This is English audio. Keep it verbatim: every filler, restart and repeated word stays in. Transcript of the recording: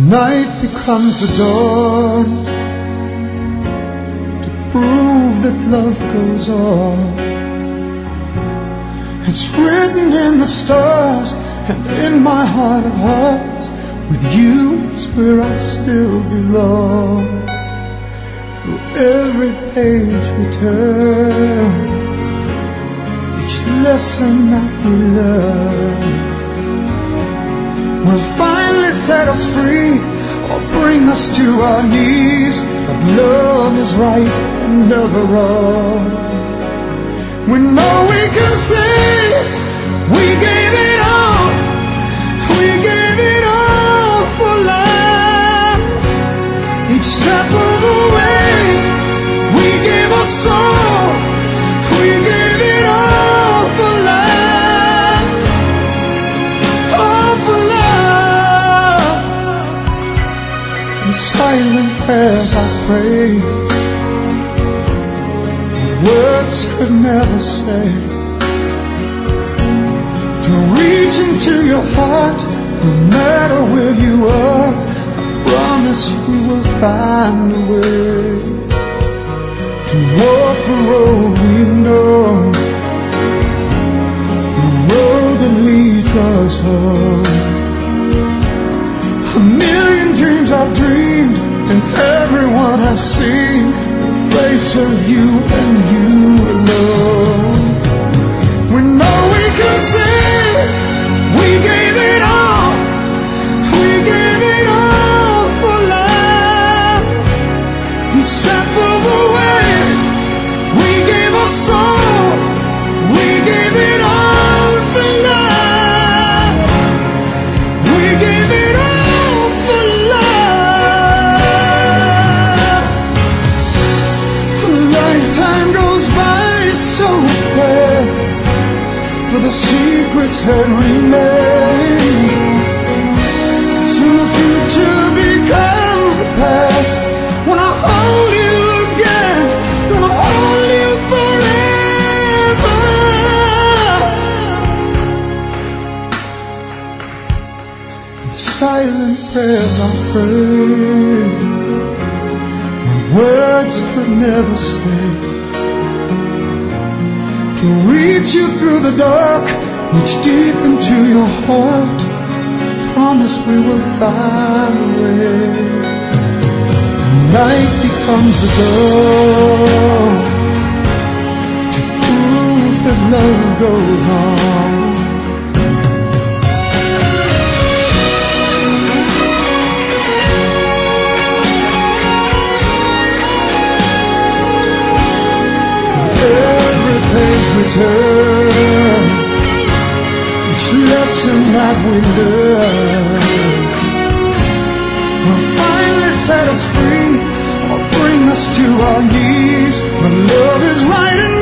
Night becomes the dawn to prove that love goes on. It's written in the stars and in my heart of hearts, with you is where I still belong. Through every page we turn, each lesson that we learn will finally set us free or bring us to our knees. But love is right and never wrong. We know we can say we gave it all, we gave it all for love. Each step of the way, we gave our soul, we gave it all for love, all for love. In silent prayers I pray, words could never say, to reach into your heart, no matter where you are. I promise we will find a way to walk the road we know, the road that leads us home. A million dreams I've dreamed, and everyone I've seen, face of you and you alone. We know we can say we gave it all, we gave it all for love. Each step of the way, we gave our soul, we gave it all for love, we gave it all for love. Time goes by so fast for the secrets that remain. Soon the future becomes the past. When I hold you again, gonna hold you forever. In silent prayers I pray, words could never say, to reach you through the dark, reach deep into your heart. Promise we will find a way. Night becomes the dawn to prove that love goes on. Page we turn, each lesson that we learn will finally set us free or bring us to our knees. But love is right and